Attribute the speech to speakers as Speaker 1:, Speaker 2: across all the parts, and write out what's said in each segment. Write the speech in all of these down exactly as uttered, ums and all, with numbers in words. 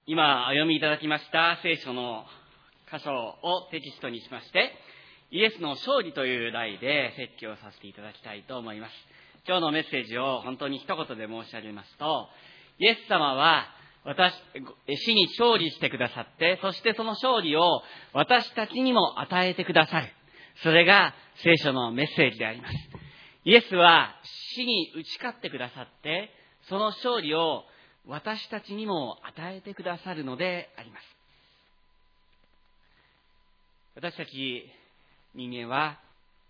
Speaker 1: 今お読みいただきました聖書の箇所をテキストにしまして、イエスの勝利という題で説教させていただきたいと思います。今日のメッセージを本当に一言で申し上げますと、イエス様は私死に勝利してくださって、そしてその勝利を私たちにも与えてくださる。それが聖書のメッセージであります。イエスは死に打ち勝ってくださって、その勝利を私たちにも与えてくださるのであります。私たち人間は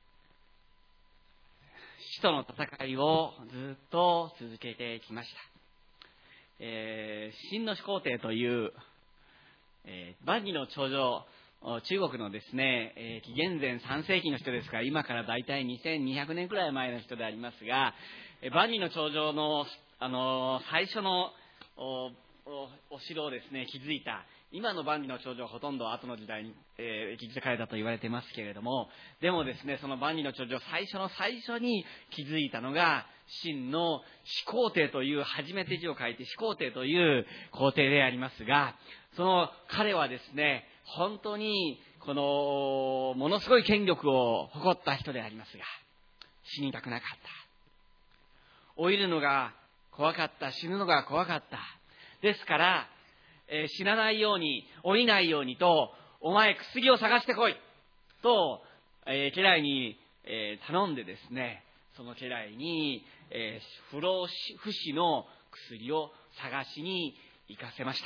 Speaker 1: 死との戦いをずっと続けてきました。えー、秦の始皇帝という、えー、万里の長城、中国のですね、えー、紀元前さん世紀の人ですから、今からだいたいにせんにひゃくねんくらい前の人でありますが、えー、万里の長城の、あのー、最初のお, お, お城をですね築いた、今の万里の長城はほとんど後の時代に、えー、築かれたと言われてますけれども、でもですねその万里の長城最初の最初に築いたのが秦の始皇帝という、初めて字を書いて始皇帝という皇帝でありますが、その彼はですね本当にこのものすごい権力を誇った人でありますが、死にたくなかった、老いるのが怖かった、死ぬのが怖かった。ですから、えー、死なないように、老いないようにと、お前薬を探してこいと、えー、家来に、えー、頼んでですね、その家来に、えー、不老不死の薬を探しに行かせました。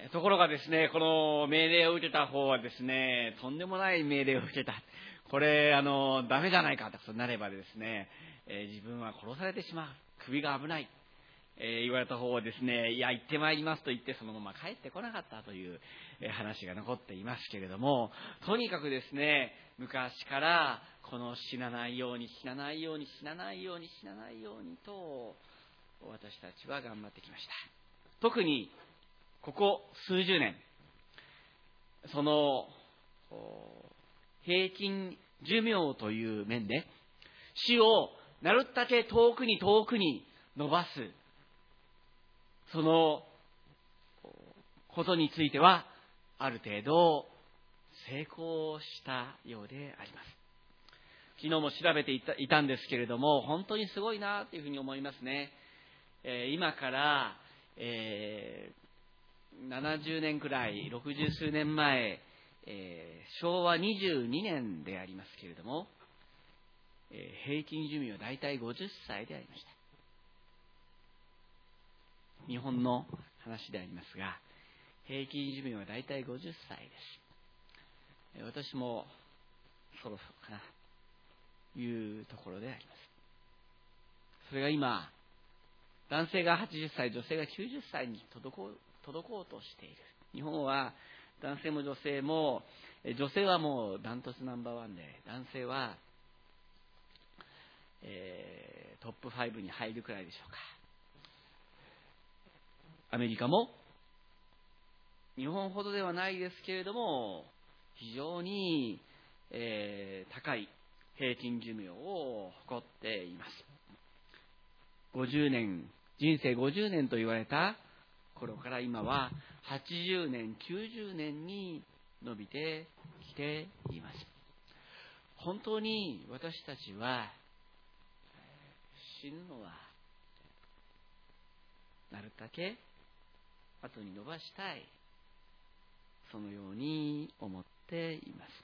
Speaker 1: ところがですね、この命令を受けた方はですね、とんでもない命令を受けた。これ、あの、ダメじゃないかということになればですね、えー、自分は殺されてしまう。首が危ない。えー、言われた方はですね、いや、行ってまいりますと言って、そのまま帰ってこなかったという、えー、話が残っていますけれども、とにかくですね、昔から、この死なないように、死なないように、死なないように、死なないようにと、私たちは頑張ってきました。特に、ここ数十年、その、平均寿命という面で、死をなるだけ遠くに遠くに伸ばす、そのことについてはある程度成功したようであります。昨日も調べてい た, いたんですけれども、本当にすごいなというふうに思いますね。えー、今から、えー、ななじゅうねんくらい、ろくじゅう数年前、えー、しょうわにじゅうにねんでありますけれども、平均寿命はだいたいごじゅっさいでありました。日本の話でありますが、平均寿命はだいたいごじゅっさいです。私もそろそろかなというところであります。それが今、男性がはちじゅっさい、女性がきゅうじゅっさいに届こう、届こうとしている。日本は男性も女性も、女性はもうダントツナンバーワンで、男性はえー、トップファイブに入るくらいでしょうか。アメリカも日本ほどではないですけれども、非常に、えー、高い平均寿命を誇っています。ごじゅうねん、人生ごじゅうねんと言われた頃から今ははちじゅうねん、きゅうじゅうねんに伸びてきています。本当に私たちは死ぬのはなるだけ後に伸ばしたい、そのように思っています。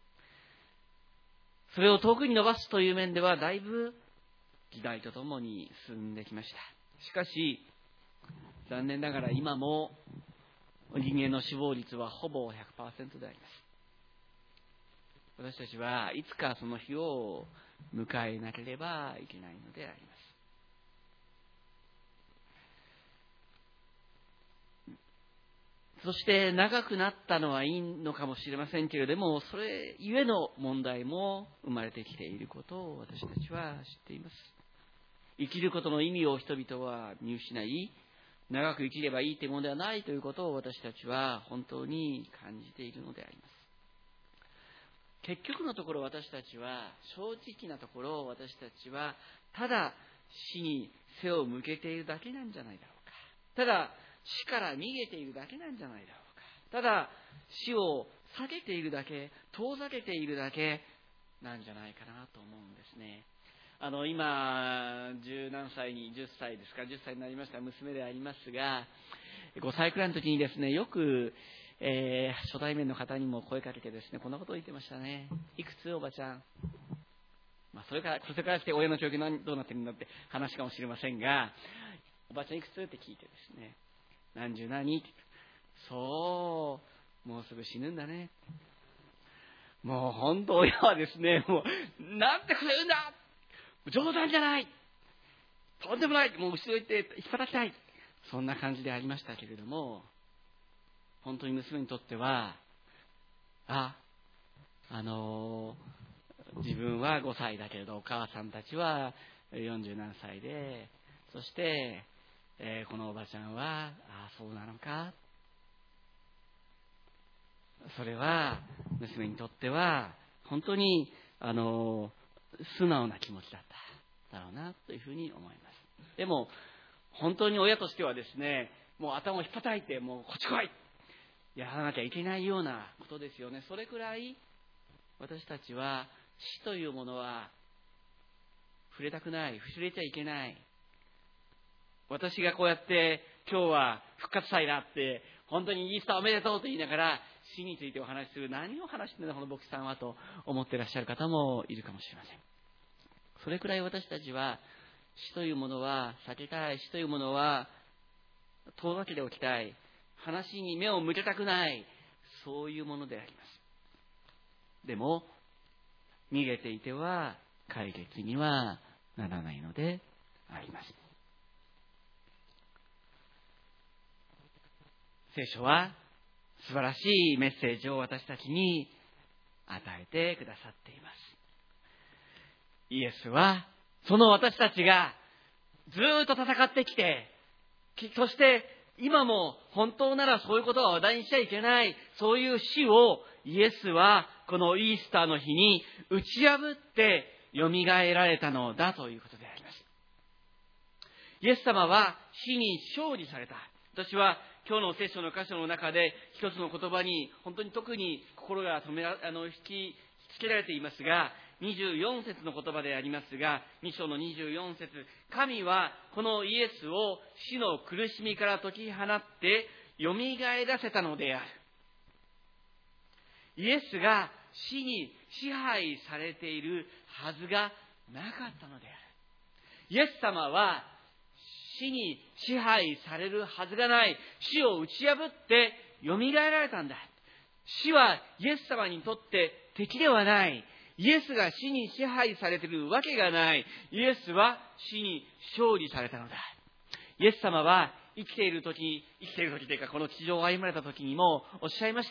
Speaker 1: それを遠くに伸ばすという面ではだいぶ時代とともに進んできました。しかし残念ながら今も人間の死亡率はほぼ ひゃくパーセント であります。私たちはいつかその日を迎えなければいけないのであります。そして長くなったのはいいのかもしれませんけれども、それゆえの問題も生まれてきていることを私たちは知っています。生きることの意味を人々は見失い、長く生きればいいというものではないということを私たちは本当に感じているのであります。結局のところ私たちは、正直なところ私たちはただ死に背を向けているだけなんじゃないだろうか。 ただ死から逃げているだけなんじゃないだろうか。ただ死を避けているだけ、遠ざけているだけなんじゃないかなと思うんですね。あの今十何歳にじゅっさいですか、じゅっさいになりました娘でありますが、ごさいくらいの時にですね、よく、えー、初対面の方にも声かけてですね、こんなことを言ってましたね。いくつおばちゃん。まあ、それからそれからして親の教育何どうなってるんだって話かもしれませんが、おばちゃんいくつって聞いてですね、何十何って、そうもうすぐ死ぬんだね。もう本当親はですね、もうなんてこと言うんだ、冗談じゃない、とんでもない、もう後ろ行って引っ張らきたい、そんな感じでありましたけれども、本当に娘にとっては、あ、あのー、自分はごさいだけれどお母さんたちはよんじゅう何歳で、そして、えー、このおばちゃんは、あ、そうなのか、それは娘にとっては本当にあの素直な気持ちだっただろうなというふうに思います。でも本当に親としてはですね、もう頭をひっ叩いて、もうこっち来い、やらなきゃいけないようなことですよね。それくらい私たちは死というものは触れたくない、触れちゃいけない。私がこうやって今日は復活祭だって、本当にイースターおめでとうと言いながら死についてお話しする、何を話してるんだこの牧師さんはと思っていらっしゃる方もいるかもしれません。それくらい私たちは死というものは避けたい、死というものは遠ざけておきたい、話に目を向けたくない、そういうものであります。でも逃げていては解決にはならないのであります。聖書は素晴らしいメッセージを私たちに与えてくださっています。イエスはその私たちがずっと戦ってきて、そして今も本当ならそういうことは話題にしちゃいけない、そういう死をイエスはこのイースターの日に打ち破ってよみがえられたのだということであります。イエス様は死に勝利された。私は今日の聖書の箇所の中で一つの言葉に本当に特に心が止めらあの引きつけられていますが、にじゅうよん節の言葉でありますが、に章のにじゅうよん節、神はこのイエスを死の苦しみから解き放ってよみがえらせたのである。イエスが死に支配されているはずがなかったのである。イエス様は死に支配されるはずがない、死を打ち破ってよみがえられたんだ。死はイエス様にとって敵ではない。イエスが死に支配されているわけがない。イエスは死に勝利されたのだ。イエス様は生きている時、生きている時というかこの地上を歩まれた時にもおっしゃいました。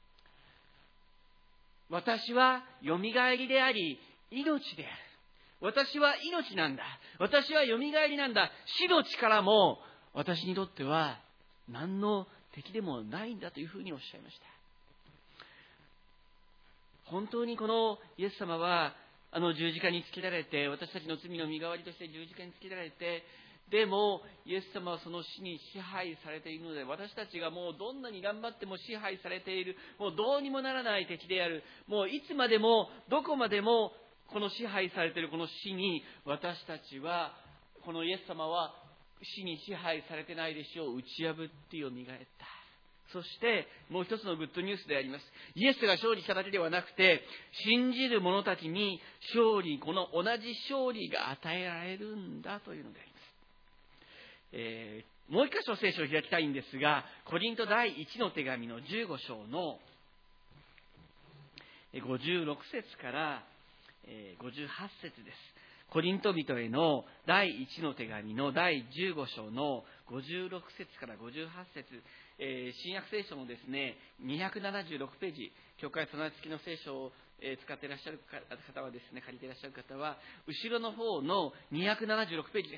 Speaker 1: 私はよみがえりであり命である。私は命なんだ。私はよみがえりなんだ。死の力も私にとっては何の敵でもないんだというふうにおっしゃいました。本当にこのイエス様はあの十字架につけられて、私たちの罪の身代わりとして十字架につけられて、でもイエス様はその死に支配されているので、私たちがもうどんなに頑張っても支配されている、もうどうにもならない敵である、もういつまでもどこまでもこの支配されているこの死に、私たちはこのイエス様は死に支配されてないで死を打ち破ってよみがえった。そしてもう一つのグッドニュースであります。イエスが勝利しただけではなくて、信じる者たちに勝利、この同じ勝利が与えられるんだというのであります。えー、もう一箇所聖書を開きたいんですが、コリント第一の手紙のじゅうご章のごじゅうろく節からごじゅうはち節です。コリント人への第一の手紙の第じゅうご章のごじゅうろく節からごじゅうはち節、えー、新約聖書のですねにひゃくななじゅうろくページ、教会備え付きの聖書を使っていらっしゃる方はですね、借りていらっしゃる方は後ろの方のにひゃくななじゅうろくページです。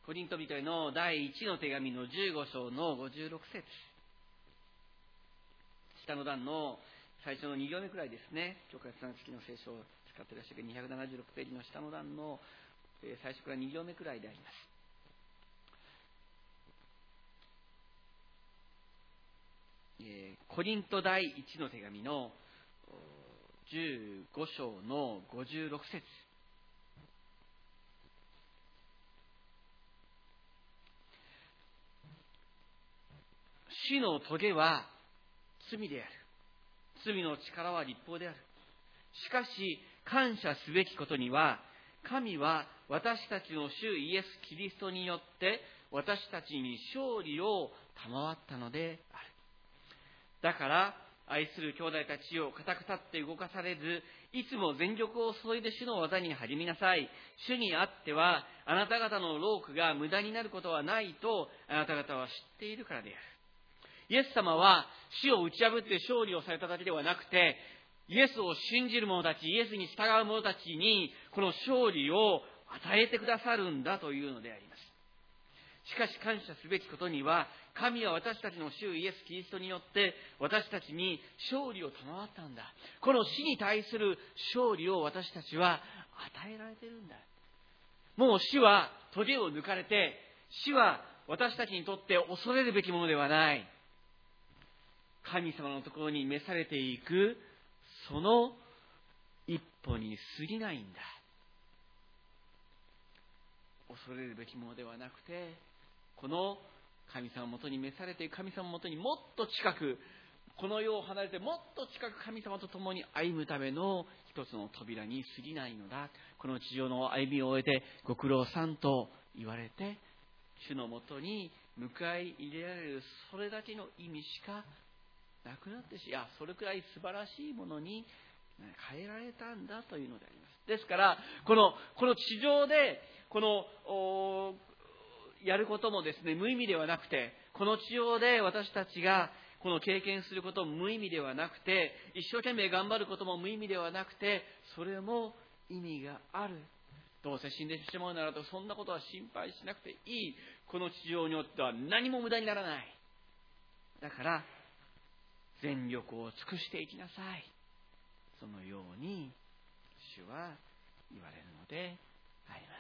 Speaker 1: コリント人への第一の手紙のじゅうご章のごじゅうろく節。下の段の最初のに行目くらいですね。教会つなが付きの聖書を使っていらっしゃるにひゃくななじゅうろくページの下の段の最初からに行目くらいであります。コリント第一の手紙のじゅうご章のごじゅうろく節。主の棘は罪である。罪の力は律法である。しかし感謝すべきことには、神は私たちの主イエス・キリストによって私たちに勝利を賜ったのである。だから愛する兄弟たちを固く立って動かされず、いつも全力を注いで主の技に励みなさい。主にあってはあなた方の労苦が無駄になることはないとあなた方は知っているからである。イエス様は死を打ち破って勝利をされただけではなくて、イエスを信じる者たち、イエスに従う者たちにこの勝利を与えてくださるんだというのであります。しかし感謝すべきことには、神は私たちの主イエス・キリストによって私たちに勝利を賜ったんだ。この死に対する勝利を私たちは与えられているんだ。もう死は棘を抜かれて、死は私たちにとって恐れるべきものではない。神様のところに召されていくその一歩に過ぎないんだ。恐れるべきものではなくて、この神様のもとに召されている神様のもとにもっと近く、この世を離れてもっと近く神様と共に歩むための一つの扉に過ぎないのだ。この地上の歩みを終えてご苦労さんと言われて、主のもとに迎え入れられる、それだけの意味しかなくなってし、いや、それくらい素晴らしいものに変えられたんだというのであります。ですから、この、この地上で、この、やることもですね、無意味ではなくて、この地上で私たちがこの経験することも無意味ではなくて、一生懸命頑張ることも無意味ではなくて、それも意味がある。どうせ死んでしまうならと、そんなことは心配しなくていい。この地上によっては何も無駄にならない。だから、全力を尽くしていきなさい。そのように主は言われるのであります。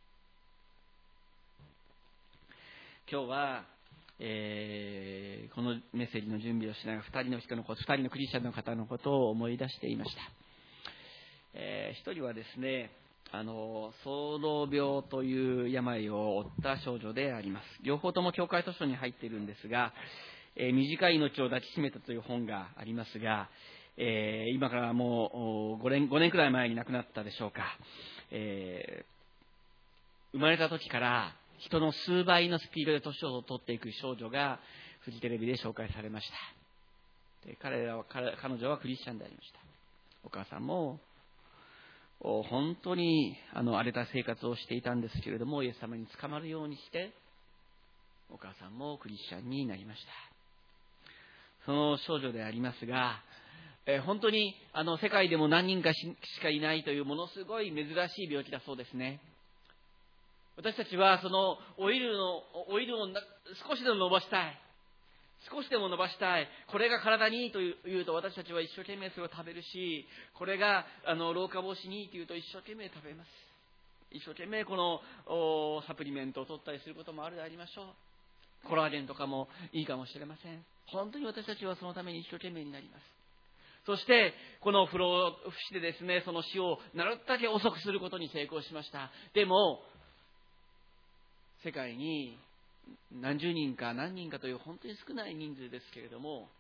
Speaker 1: 今日は、えー、このメッセージの準備をしながら二人の人のこと、二人のクリスチャンの方のことを思い出していました。えー、一人はですね、あの躁動病という病を負った少女であります。両方とも教会図書に入っているんですが、えー、短い命を抱きしめたという本がありますが、えー、今からもうごねん、ごねんくらい前に亡くなったでしょうか。えー、生まれた時から人の数倍のスピードで年を取っていく少女がフジテレビで紹介されました。で、彼らは彼、彼女はクリスチャンでありました。お母さんも本当にあの荒れた生活をしていたんですけれども、イエス様に捕まるようにしてお母さんもクリスチャンになりました。その少女でありますが、えー、本当にあの世界でも何人か し, しかいないというものすごい珍しい病気だそうですね。私たちはそのオイルのオイルを少しでも伸ばしたい、少しでも伸ばしたい、これが体にいいというと私たちは一生懸命それを食べるし、これがあの老化防止にいいというと一生懸命食べます。一生懸命このサプリメントを取ったりすることもあるでありましょう。コラーゲンとかもいいかもしれません。本当に私たちはそのために一生懸命になります。そしてこの不老不死でですね、その死をなるだけ遅くすることに成功しました。でも世界に何十人か何人かという本当に少ない人数ですけれども、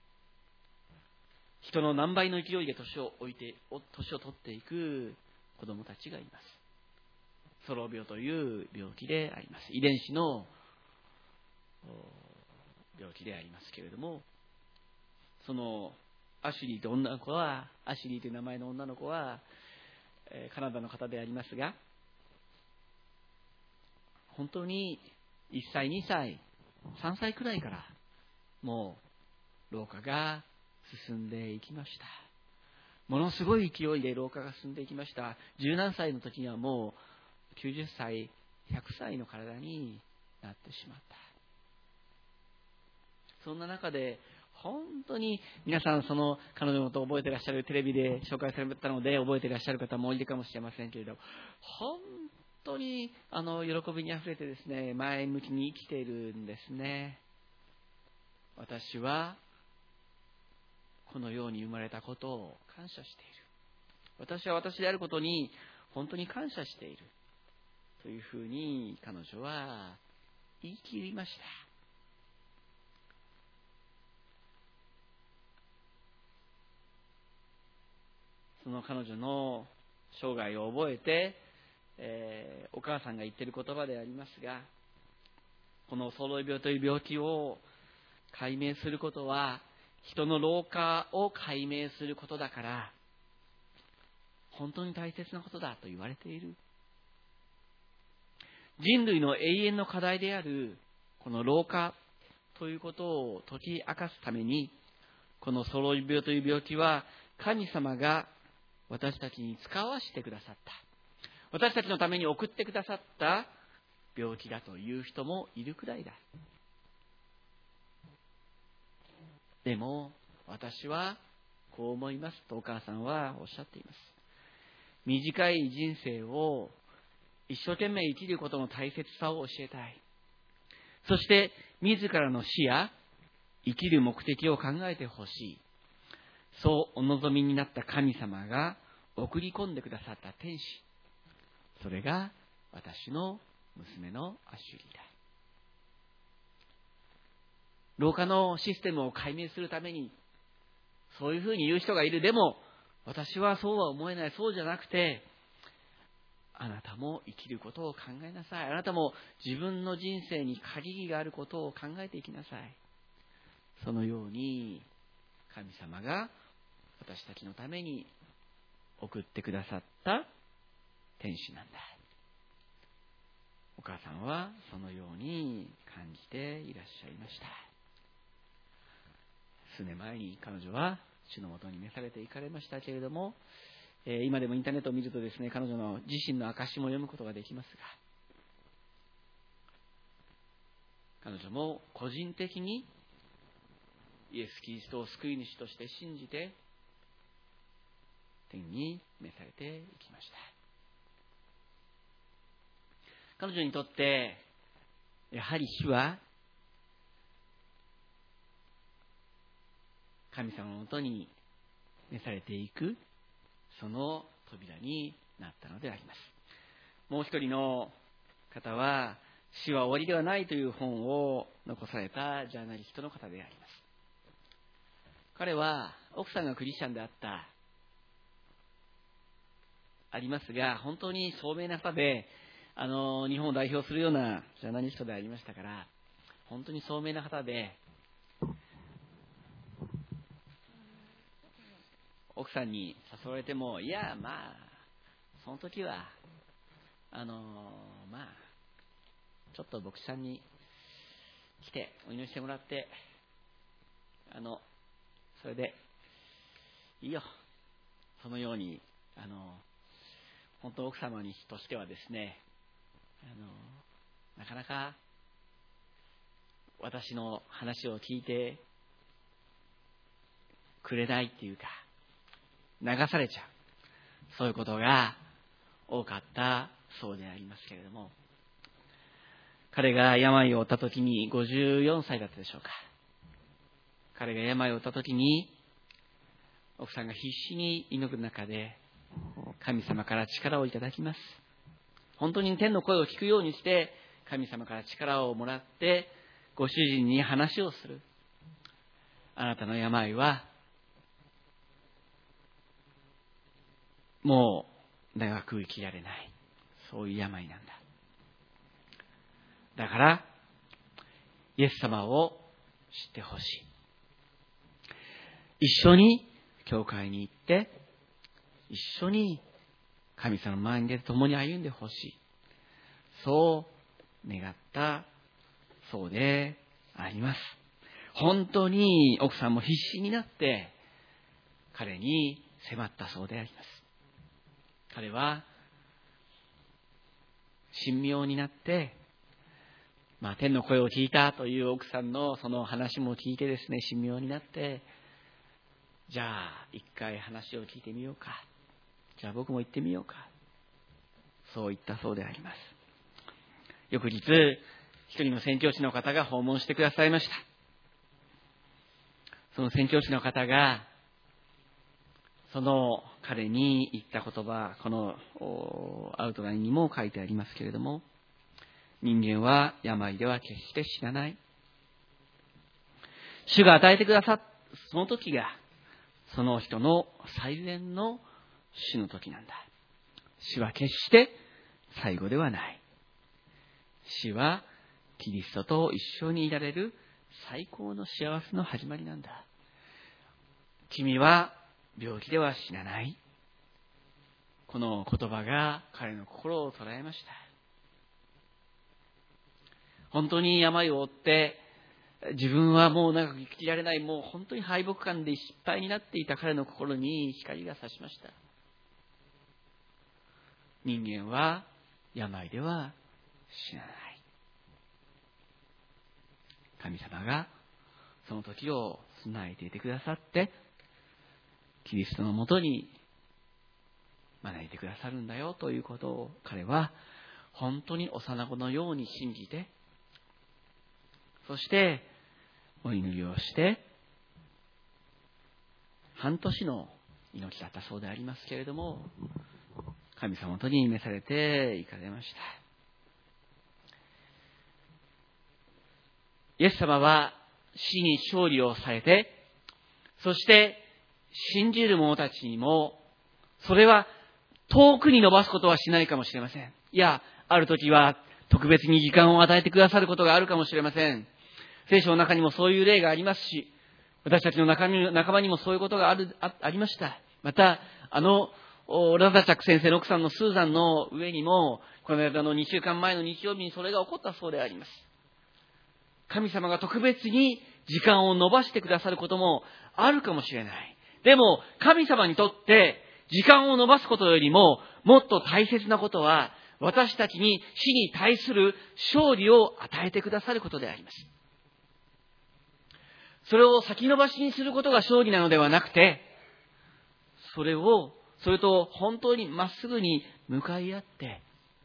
Speaker 1: 人の何倍の勢いで年を置いて年を取っていく子供たちがいます。ソロ病という病気であります。遺伝子の病気でありますけれども、そのアシュリーという女の子は、アシュリーという名前の女の子は、えー、カナダの方でありますが、本当にいっさい、にさい、さんさいくらいからもう老化が進んでいきました。ものすごい勢いで老化が進んでいきました。十何歳の時にはもうきゅうじゅっさい、 ひゃくさいの体になってしまった。そんな中で本当に皆さん、その彼女のことを覚えていらっしゃる、テレビで紹介されたので覚えていらっしゃる方もいるかもしれませんけれど、本当にあの喜びにあふれてですね、前向きに生きているんですね。私はこのように生まれたことを感謝している。私は私であることに本当に感謝しているというふうに彼女は言い切りました。その彼女の生涯を覚えて、えー、お母さんが言っている言葉でありますが、このソロイ病という病気を解明することは人の老化を解明することだから本当に大切なことだと言われている。人類の永遠の課題であるこの老化ということを解き明かすために、このソロイ病という病気は神様が私たちに使わせてくださった、私たちのために送ってくださった病気だという人もいるくらいだ。でも私はこう思いますとお母さんはおっしゃっています。短い人生を一生懸命生きることの大切さを教えたい。そして自らの死や生きる目的を考えてほしい。そうお望みになった神様が送り込んでくださった天使、それが私の娘のアシュリーだ。老化のシステムを解明するためにそういうふうに言う人がいる。でも私はそうは思えない。そうじゃなくて、あなたも生きることを考えなさい。あなたも自分の人生に限りがあることを考えていきなさい。そのように神様が私たちのために送ってくださった天使なんだ。お母さんはそのように感じていらっしゃいました。数年前に彼女は主のもとに召されていかれましたけれども、えー、今でもインターネットを見るとですね、彼女の自身の証も読むことができますが、彼女も個人的にイエス・キリストを救い主として信じて天に召されていきました。彼女にとってやはり死は神様のもとに召されていくその扉になったのであります。もう一人の方は死は終わりではないという本を残されたジャーナリストの方であります。彼は奥さんがクリスチャンであったありますが、本当に聡明な方で、あの日本を代表するようなジャーナリストでありましたから、本当に聡明な方で、奥さんに誘われても、いやまあその時はあのまあちょっと牧師さんに来てお祈りしてもらって、あのそれでいいよ、そのようにあの本当奥様にとしてはですね、あのなかなか私の話を聞いてくれないっていうか、流されちゃう、そういうことが多かったそうでありますけれども、彼が病を負った時にごじゅうよんさいだったでしょうか。彼が病を負った時に奥さんが必死に祈る中で神様から力をいただきます。本当に天の声を聞くようにして神様から力をもらってご主人に話をする。あなたの病はもう長く生きられない、そういう病なんだ。だからイエス様を知ってほしい。一緒に教会に行って一緒に神様の前に出て共に歩んでほしい、そう願ったそうであります。本当に奥さんも必死になって彼に迫ったそうであります。彼は神妙になって、まあ、天の声を聞いたという奥さんのその話も聞いてですね、神妙になって、じゃあ一回話を聞いてみようか、じゃあ僕も行ってみようか、そう言ったそうであります。翌日、一人の宣教師の方が訪問してくださいました。その宣教師の方がその彼に言った言葉、このアウトラインにも書いてありますけれども、人間は病では決して死なない。主が与えてくださったその時がその人の最善の死の時なんだ。死は決して最後ではない。死はキリストと一緒にいられる最高の幸せの始まりなんだ。君は病気では死なない。この言葉が彼の心を捉えました。本当に病を負って自分はもう長く生きられない、もう本当に敗北感で失敗になっていた彼の心に光が差しました。人間は病では死なない。神様がその時を備えていてくださって、キリストのもとに招いてくださるんだよということを彼は本当に幼子のように信じて、そしてお祈りをして半年の命だったそうでありますけれども、神様とに召されて行かれました。イエス様は死に勝利をされて、そして信じる者たちにも、それは遠くに伸ばすことはしないかもしれません。いや、ある時は特別に時間を与えてくださることがあるかもしれません。聖書の中にもそういう例がありますし、私たちの仲間にもそういうことがある あ, ありました。また、あのラザチャック先生の奥さんのスーザンの上にも、この間のにしゅうかんまえの日曜日にそれが起こったそうであります。神様が特別に時間を伸ばしてくださることもあるかもしれない。でも神様にとって時間を伸ばすことよりももっと大切なことは、私たちに死に対する勝利を与えてくださることであります。それを先延ばしにすることが勝利なのではなくて、それをそれと本当にまっすぐに向かい合って、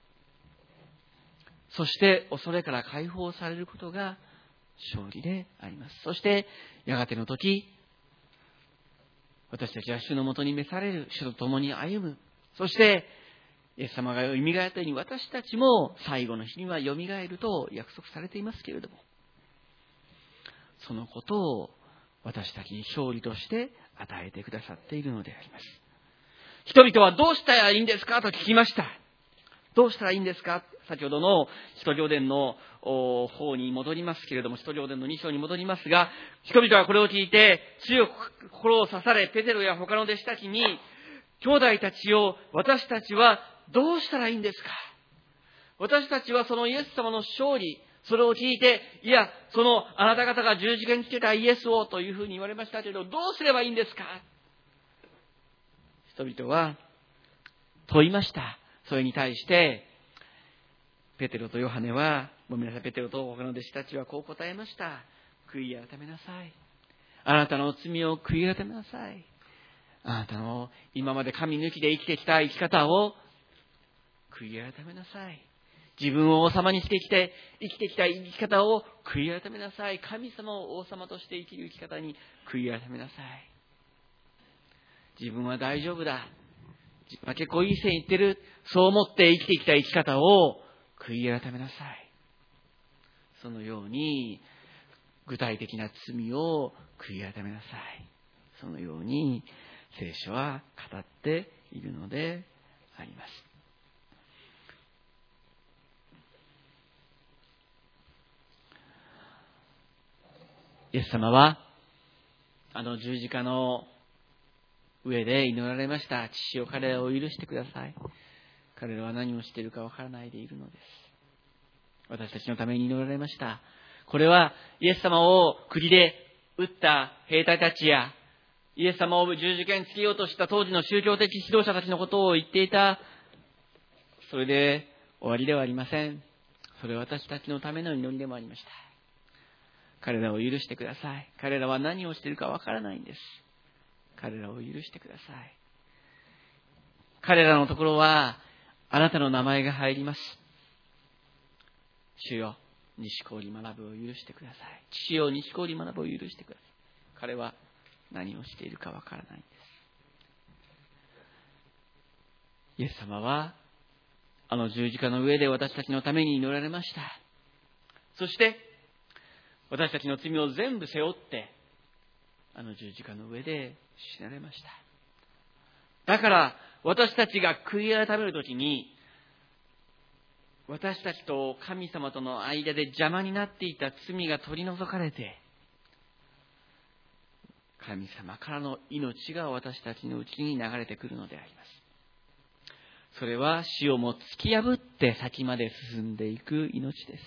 Speaker 1: そして恐れから解放されることが勝利であります。そしてやがての時、私たちは主のもとに召される、主と共に歩む。そしてイエス様がよみがえったように、私たちも最後の日にはよみがえると約束されていますけれども、そのことを私たちに勝利として与えてくださっているのであります。人々はどうしたらいいんですかと聞きました。どうしたらいいんですか。先ほどの使徒行伝の方に戻りますけれども、使徒行伝のに章に戻りますが、人々はこれを聞いて強く心を刺され、ペテロや他の弟子たちに、兄弟たちを、私たちはどうしたらいいんですか。私たちはそのイエス様の勝利、それを聞いて、いや、そのあなた方が十字架につけたイエスをというふうに言われましたけれど、どうすればいいんですか。人々は問いました。それに対してペテロとヨハネは、ごめんなさい、ペテロと他の弟子たちはこう答えました。悔い改めなさい。あなたの罪を悔い改めなさい。あなたの今まで神抜きで生きてきた生き方を悔い改めなさい。自分を王様にしてきて生きてきた生き方を悔い改めなさい。神様を王様として生きる生き方に悔い改めなさい。自分は大丈夫だ、自分は結構いい線いってる、そう思って生きてきた生き方を悔い改めなさい。そのように具体的な罪を悔い改めなさい。そのように聖書は語っているのであります。イエス様はあの十字架の上で祈られました。父よ、彼らを許してください。彼らは何をしているかわからないでいるのです。私たちのために祈られました。これはイエス様を釘で撃った兵隊たちや、イエス様を十字架につけようとした当時の宗教的指導者たちのことを言っていた。それで終わりではありません。それは私たちのための祈りでもありました。彼らを許してください。彼らは何をしているかわからないんです。彼らを許してください。彼らのところはあなたの名前が入ります。主よ、西郡学ぶを許してください。父よ、西郡学ぶを許してください。彼は何をしているかわからないんです。イエス様はあの十字架の上で私たちのために祈られました。そして私たちの罪を全部背負ってあの十字架の上で死なれました。だから私たちが悔い改めるときに、私たちと神様との間で邪魔になっていた罪が取り除かれて、神様からの命が私たちのうちに流れてくるのであります。それは死をも突き破って先まで進んでいく命です。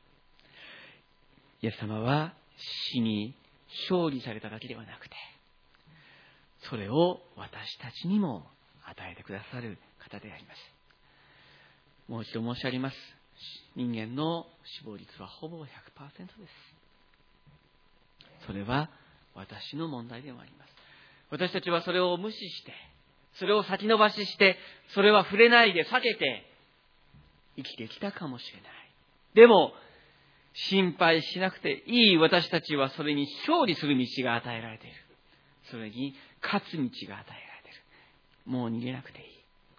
Speaker 1: イエス様は死に勝利されただけではなくて、それを私たちにも与えてくださる方であります。もう一度申し上げます。人間の死亡率はほぼ ひゃくパーセント です。それは私の問題でもあります。私たちはそれを無視して、それを先延ばしして、それは触れないで避けて生きてきたかもしれない。でも心配しなくていい私たちはそれに勝利する道が与えられている。それに勝つ道が与えられている。もう逃げなくていい。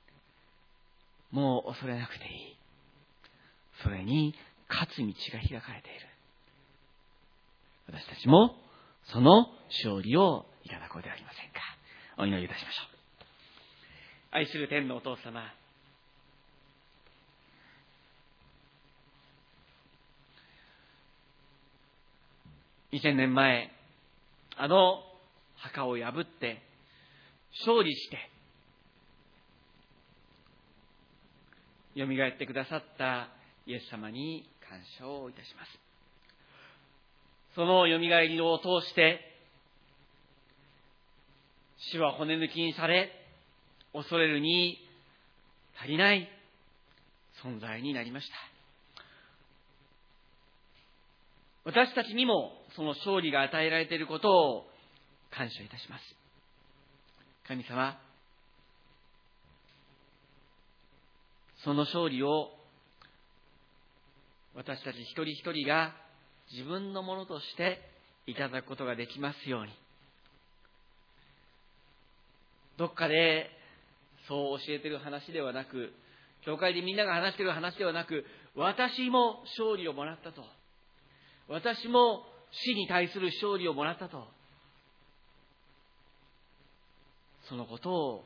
Speaker 1: もう恐れなくていい。それに勝つ道が開かれている。私たちもその勝利をいただこうではありませんか。お祈りいたしましょう。愛する天のお父様、にせんねんまえ、あの墓を破って勝利してよみがえってくださったイエス様に感謝をいたします。そのよみがえりを通して死は骨抜きにされ、恐れるに足りない存在になりました。私たちにもその勝利が与えられていることを感謝いたします。神様、その勝利を私たち一人一人が自分のものとしていただくことができますように。どっかでそう教えている話ではなく、教会でみんなが話している話ではなく、私も勝利をもらったと、私も死に対する勝利をもらったと、そのことを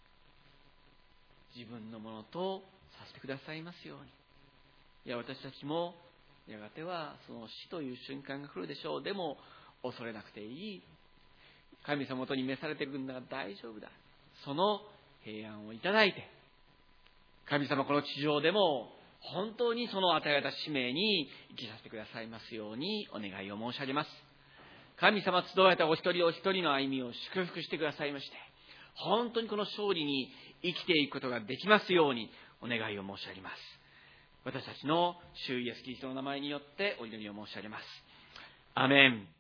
Speaker 1: 自分のものとさせてくださいますように。いや、私たちもやがてはその死という瞬間が来るでしょう。でも恐れなくていい。神様とに召されているんだから大丈夫だ。その平安をいただいて、神様この地上でも本当にその与えられた使命に生きさせてくださいますようにお願いを申し上げます。神様集われたお一人お一人の歩みを祝福してくださいまして、本当にこの勝利に生きていくことができますようにお願いを申し上げます。私たちの主イエスキリストの名前によってお祈りを申し上げます。アメン。